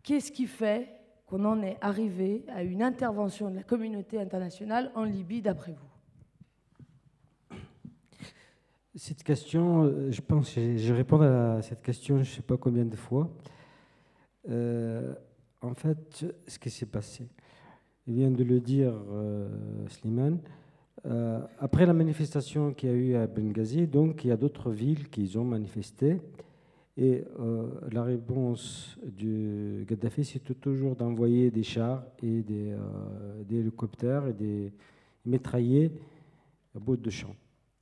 Qu'est-ce qui fait qu'on en est arrivé à une intervention de la communauté internationale en Libye, d'après vous? Cette question, je pense que je réponds à cette question je ne sais pas combien de fois. En fait, ce qui s'est passé, il vient de le dire Slimane, après la manifestation qu'il y a eu à Benghazi, donc il y a d'autres villes qui ont manifesté. Et la réponse du Kadhafi, c'était toujours d'envoyer des chars et des hélicoptères et des mitraillés à bout de champ.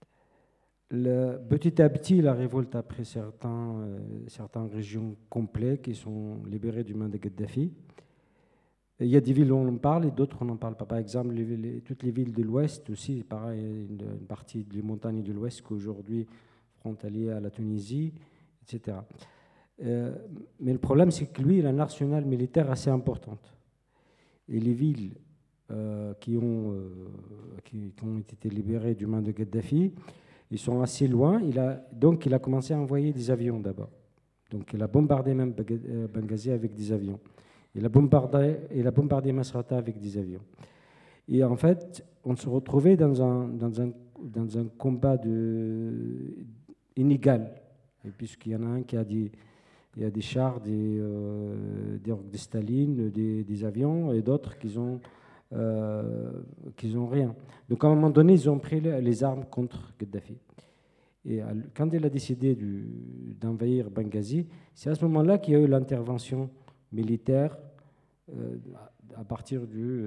Petit à petit, la révolte a pris certaines régions complètes qui sont libérées du main de Kadhafi. Il y a des villes où on en parle et d'autres on n'en parle pas. Par exemple, toutes les villes de l'Ouest aussi, pareil, une partie des montagnes de l'Ouest qu'aujourd'hui frontalier à la Tunisie, etc. Mais le problème, c'est que lui, il a un arsenal militaire assez important. Et les villes qui ont été libérées du main de Kadhafi, ils sont assez loin. Donc, il a commencé à envoyer des avions d'abord. Donc, il a bombardé même Benghazi avec des avions. Il a bombardé Masrata avec des avions. Et en fait, on se retrouvait dans un combat inégal. Et puisqu'il y en a un qui a il y a des chars, des Staline, des avions, et d'autres qui ont rien. Donc à un moment donné, ils ont pris les armes contre Kadhafi. Et quand il a décidé d'envahir Benghazi, c'est à ce moment-là qu'il y a eu l'intervention militaire à partir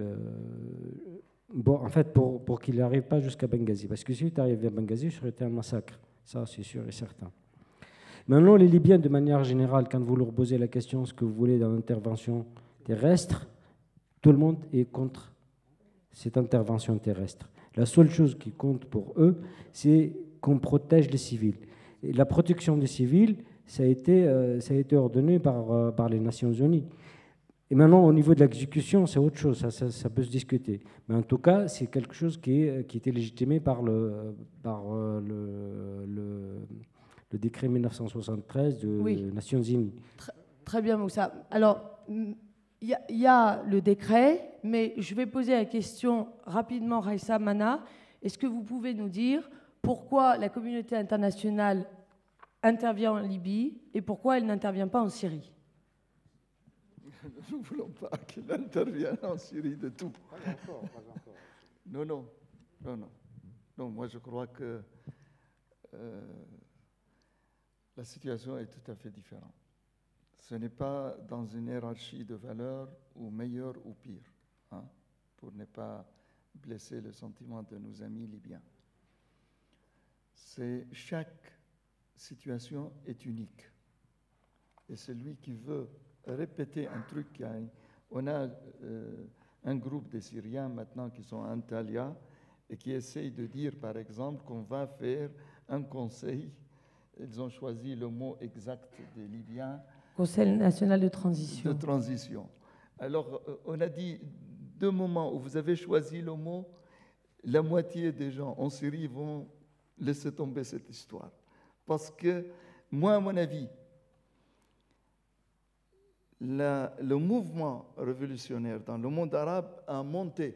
en fait, pour qu'il n'arrive pas jusqu'à Benghazi. Parce que s'il est arrivé à Benghazi, ça aurait été un massacre. Ça, c'est sûr et certain. Maintenant, les Libyens, de manière générale, quand vous leur posez la question ce que vous voulez dans l'intervention terrestre, tout le monde est contre cette intervention terrestre. La seule chose qui compte pour eux, c'est qu'on protège les civils. Et la protection des civils, ça a été ordonné par les Nations Unies. Et maintenant, au niveau de l'exécution, c'est autre chose, ça peut se discuter. Mais en tout cas, c'est quelque chose qui était légitimé par le décret 1973 des Nations Unies. Très bien, Moussa. Alors, il y a le décret, mais je vais poser la question rapidement, Raissa Mana. Est-ce que vous pouvez nous dire pourquoi la communauté internationale intervient en Libye et pourquoi elle n'intervient pas en Syrie? Nous ne voulons pas qu'il intervienne en Syrie de tout. Pas encore. Non, moi je crois que la situation est tout à fait différente. Ce n'est pas dans une hiérarchie de valeurs ou meilleur ou pire, pour ne pas blesser le sentiment de nos amis libyens. Chaque situation est unique. Et celui qui veut répéter un truc, on a un groupe de Syriens maintenant qui sont à Antalya et qui essayent de dire, par exemple, qu'on va faire un conseil. Ils ont choisi le mot exact des Libyens. Conseil national de transition. De transition. Alors, on a dit, deux moments où vous avez choisi le mot, la moitié des gens en Syrie vont laisser tomber cette histoire. Parce que, moi, à mon avis, le mouvement révolutionnaire dans le monde arabe a monté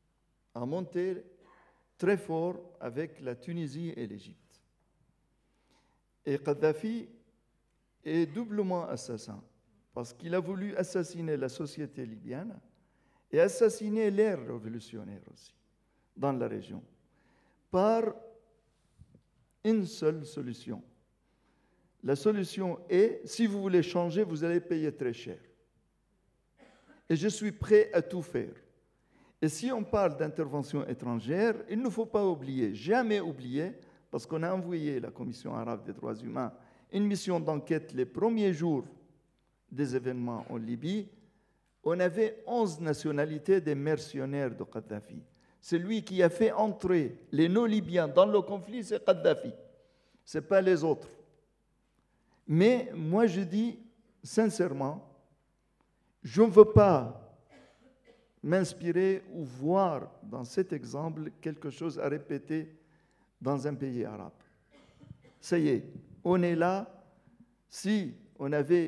très fort avec la Tunisie et l'Égypte. Et Kadhafi est doublement assassin, parce qu'il a voulu assassiner la société libyenne et assassiner l'ère révolutionnaire aussi, dans la région, par une seule solution. La solution est, si vous voulez changer, vous allez payer très cher. Et je suis prêt à tout faire. Et si on parle d'intervention étrangère, il ne faut pas oublier, jamais oublier, parce qu'on a envoyé la Commission arabe des droits humains une mission d'enquête les premiers jours des événements en Libye. On avait 11 nationalités des mercenaires de Kadhafi. Celui qui a fait entrer les non-libyens dans le conflit, c'est Kadhafi. Ce n'est pas les autres. Mais moi, je dis sincèrement, je ne veux pas m'inspirer ou voir dans cet exemple quelque chose à répéter dans un pays arabe. Ça y est, on est là. Si on avait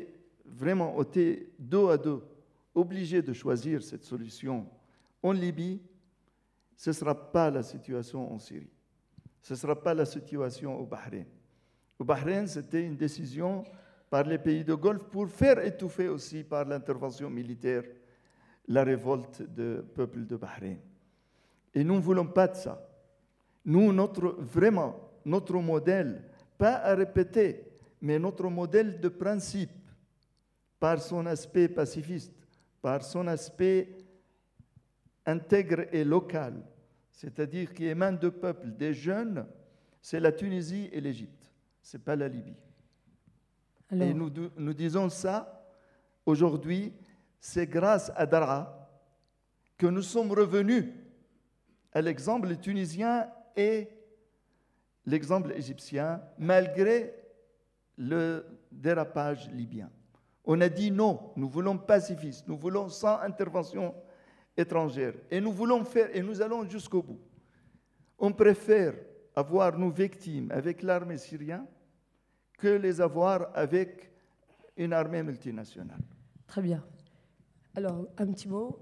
vraiment été dos à dos obligés de choisir cette solution en Libye, ce ne sera pas la situation en Syrie. Ce ne sera pas la situation au Bahreïn. Au Bahreïn, c'était une décision par les pays de Golfe pour faire étouffer aussi par l'intervention militaire la révolte du peuple de Bahreïn. Et nous ne voulons pas de ça. Nous, notre modèle, pas à répéter, mais notre modèle de principe, par son aspect pacifiste, par son aspect intègre et local, c'est-à-dire qui émane de peuples, des jeunes, c'est la Tunisie et l'Égypte, ce n'est pas la Libye. Alors, et nous disons ça aujourd'hui, c'est grâce à Daraa que nous sommes revenus à l'exemple tunisien et l'exemple égyptien, malgré le dérapage libyen. On a dit non, nous voulons pacifiste, nous voulons sans intervention étrangère, et nous voulons faire, et nous allons jusqu'au bout. On préfère avoir nos victimes avec l'armée syrienne que les avoir avec une armée multinationale. Très bien. Alors, un petit mot.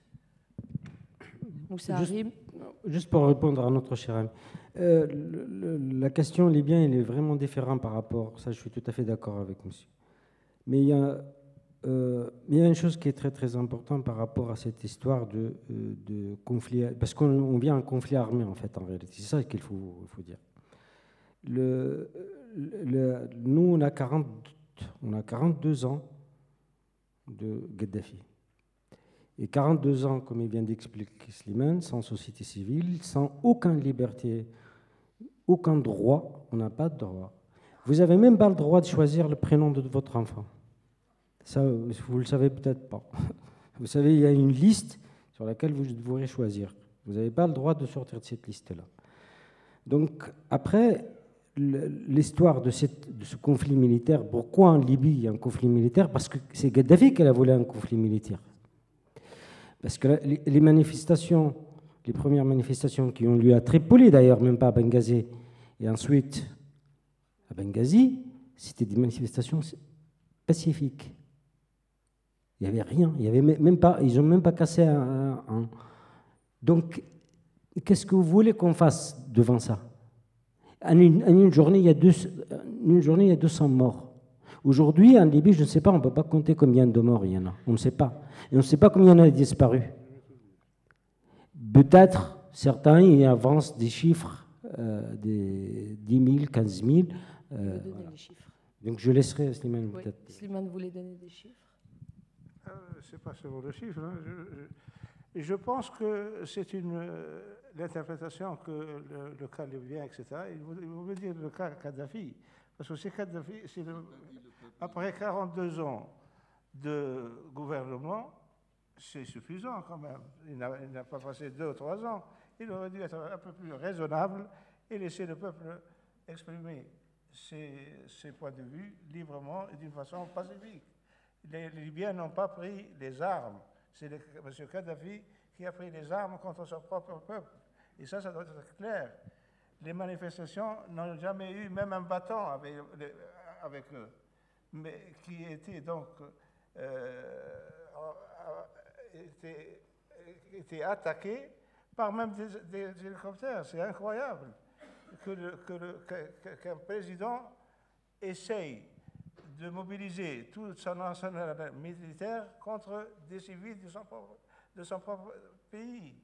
Moussa Harim. Juste pour répondre à notre cher ami. La question libyenne, elle est vraiment différente par rapport, ça je suis tout à fait d'accord avec monsieur. Mais il y a une chose qui est très très importante par rapport à cette histoire de conflit, parce qu'on vient un conflit armé en fait en réalité, c'est ça qu'il faut dire. Nous on a 42 ans de Kadhafi. Et 42 ans, comme il vient d'expliquer Slimane, sans société civile, sans aucune liberté, aucun droit, on n'a pas de droit. Vous n'avez même pas le droit de choisir le prénom de votre enfant. Ça, vous ne le savez peut-être pas. Vous savez, il y a une liste sur laquelle vous devrez choisir. Vous n'avez pas le droit de sortir de cette liste-là. Donc, après, l'histoire de ce conflit militaire, pourquoi en Libye il y a un conflit militaire? Parce que c'est Kadhafi qui a voulu un conflit militaire. Parce que les manifestations, les premières manifestations qui ont lieu à Tripoli, d'ailleurs, même pas à Benghazi, et ensuite à Benghazi, c'était des manifestations pacifiques. Il n'y avait rien, il y avait même pas, ils n'ont même pas cassé un. Donc, qu'est-ce que vous voulez qu'on fasse devant ça? En une journée, il y a 200 morts. Aujourd'hui, en Libye, je ne sais pas, on ne peut pas compter combien de morts il y en a. On ne sait pas. Et on ne sait pas combien il y en a disparus. Peut-être, certains, ils avancent des chiffres, des 10 000, 15 000. Voilà. Les chiffres. Donc je laisserai Slimane oui. peut-être. Slimane voulait donner des chiffres. Ce n'est pas seulement le chiffre. Hein. Je pense que c'est l'interprétation que le cas libyen, etc. Il veut dire le cas Kadhafi. Parce que c'est Kadhafi, après 42 ans de gouvernement, c'est suffisant quand même. Il n'a pas passé 2 ou 3 ans. Il aurait dû être un peu plus raisonnable et laisser le peuple exprimer ses points de vue librement et d'une façon pacifique. Les Libyens n'ont pas pris les armes. C'est M. Kadhafi qui a pris les armes contre son propre peuple. Et ça doit être clair. Les manifestations n'ont jamais eu même un bâton avec eux, mais qui était donc était attaqué par même des hélicoptères. C'est incroyable qu'un président essaye de mobiliser tout son arsenal militaire contre des civils de son propre pays.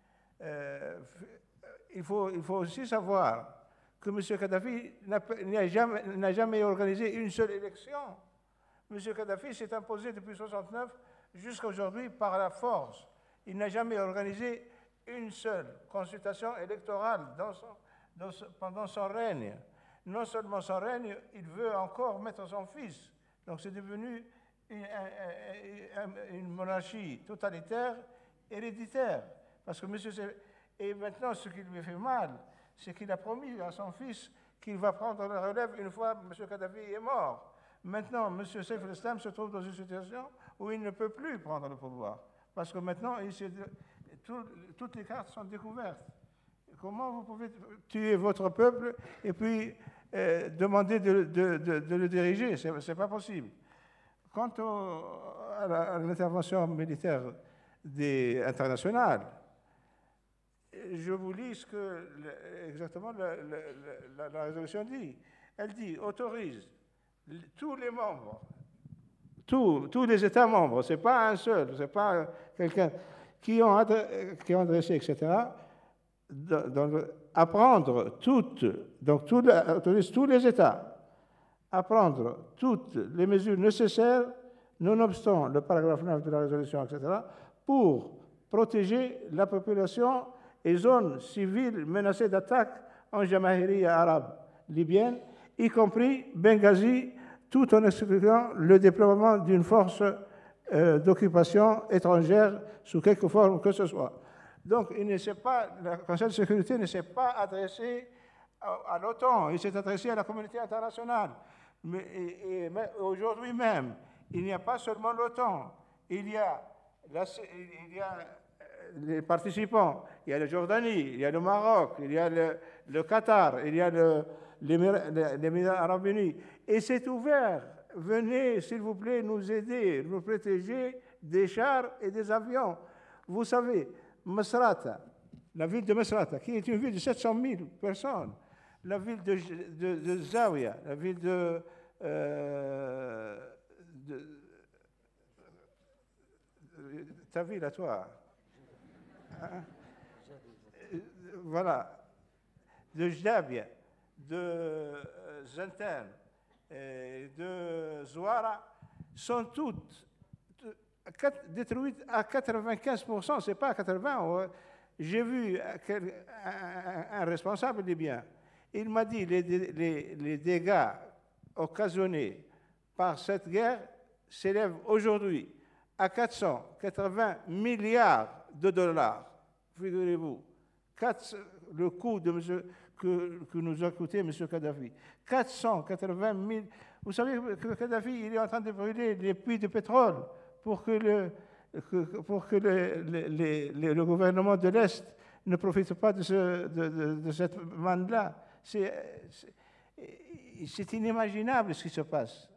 Il faut aussi savoir que M. Kadhafi n'a jamais organisé une seule élection. M. Kadhafi s'est imposé depuis 1969 jusqu'à aujourd'hui par la force. Il n'a jamais organisé une seule consultation électorale pendant son règne. Non seulement son règne, il veut encore mettre son fils. Donc c'est devenu une monarchie totalitaire, héréditaire. Parce que Et maintenant, ce qui lui fait mal, c'est qu'il a promis à son fils qu'il va prendre la relève une fois M. Kadhafi est mort. Maintenant, M. Saif al-Islam se trouve dans une situation où il ne peut plus prendre le pouvoir. Parce que maintenant, toutes les cartes sont découvertes. Comment vous pouvez tuer votre peuple et puis demander de le diriger? Ce n'est pas possible. quant à l'intervention militaire internationale, je vous lis ce que exactement la résolution dit. Elle dit autorise tous les membres, tous les États membres, ce n'est pas un seul, ce n'est pas quelqu'un qui ont adressé, etc., à prendre autorise tous les États à prendre toutes les mesures nécessaires, nonobstant le paragraphe 9 de la résolution, etc., pour protéger la population et zones civiles menacées d'attaque en Jamahiriya arabe libyenne, y compris Benghazi, tout en excluant le déploiement d'une force d'occupation étrangère sous quelque forme que ce soit. Donc, le Conseil de sécurité ne s'est pas adressé à l'OTAN, il s'est adressé à la communauté internationale. Mais aujourd'hui même, il n'y a pas seulement l'OTAN, il y a les participants, il y a la Jordanie, il y a le Maroc, il y a le Qatar, il y a l'Émirat arabe unis. Et c'est ouvert. Venez, s'il vous plaît, nous aider, nous protéger des chars et des avions. Vous savez, Masrata, la ville de Masrata, qui est une ville de 700 000 personnes, la ville de Zawiya, la ville de ta ville à toi, hein? Voilà, de Jdabia, de Zenten, de Zouara, sont toutes détruites à 95%, ce n'est pas à 80%. J'ai vu un responsable libyen, il m'a dit les dégâts occasionnés par cette guerre s'élèvent aujourd'hui à 480 milliards de dollars. Figurez-vous, le coût que nous a coûté M. Kadhafi. 480 000. Vous savez que Kadhafi, il est en train de brûler les puits de pétrole pour que le gouvernement de l'Est ne profite pas de cette manne-là. C'est inimaginable ce qui se passe.